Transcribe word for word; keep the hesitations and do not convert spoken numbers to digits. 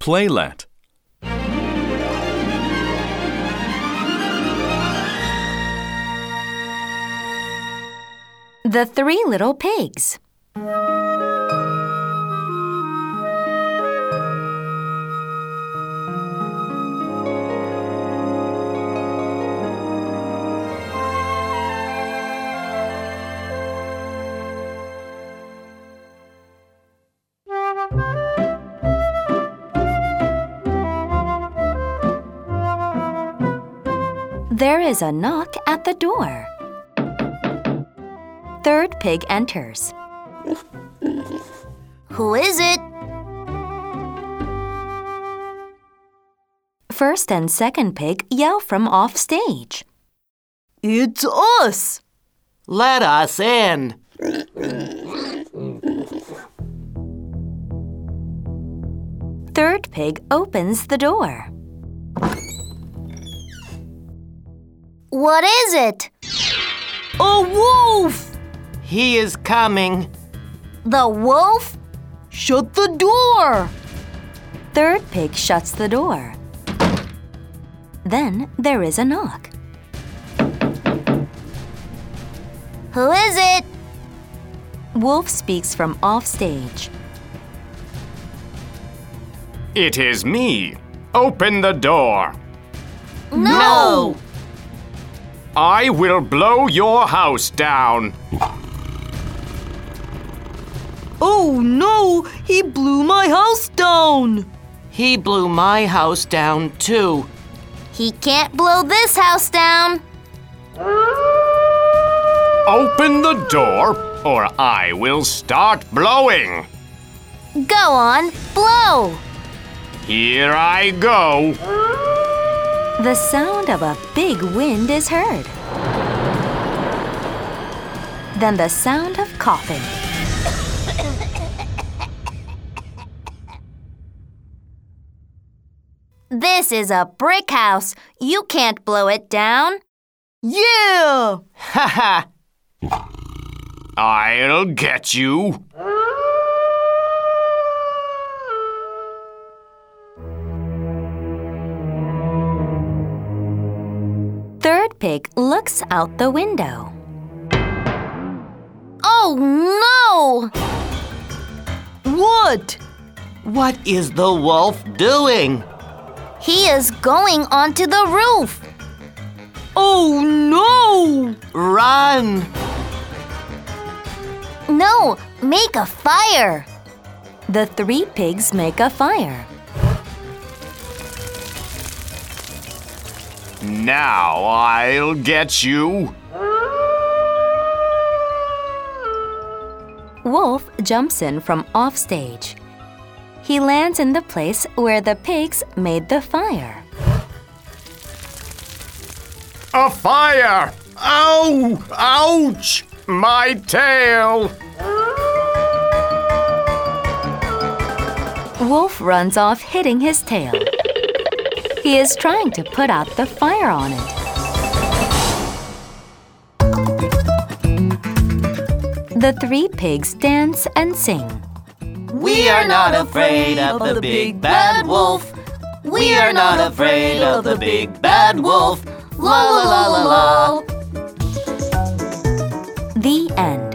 Playlet. The Three Little Pigs. There is a knock at the door. Third pig enters. Who is it? First and second pig yell from off stage. It's us! Let us in. Third pig opens the door. What is it? A wolf! He is coming. The wolf? Shut the door! Third pig shuts the door. Then there is a knock. Who is it? Wolf speaks from off stage. It is me. Open the door. No! I will blow your house down. Oh no! He blew my house down! He blew my house down too. He can't blow this house down. Open the door, or I will start blowing. Go on, blow! Here I go. The sound of a big wind is heard. Then the sound of coughing. This is a brick house. You can't blow it down. Yeah! Ha ha! I'll get you. Third pig looks out the window. Oh no! What? What is the wolf doing? He is going onto the roof. Oh no! Run! No, make a fire. The three pigs make a fire. Now I'll get you. Wolf jumps in from off stage. He lands in the place where the pigs made the fire. A fire! Ow! Ouch! My tail! Wolf runs off hitting his tail. He is trying to put out the fire on it. The three pigs dance and sing. We are not afraid of the big bad wolf. We are not afraid of the big bad wolf. La la la la la. The end.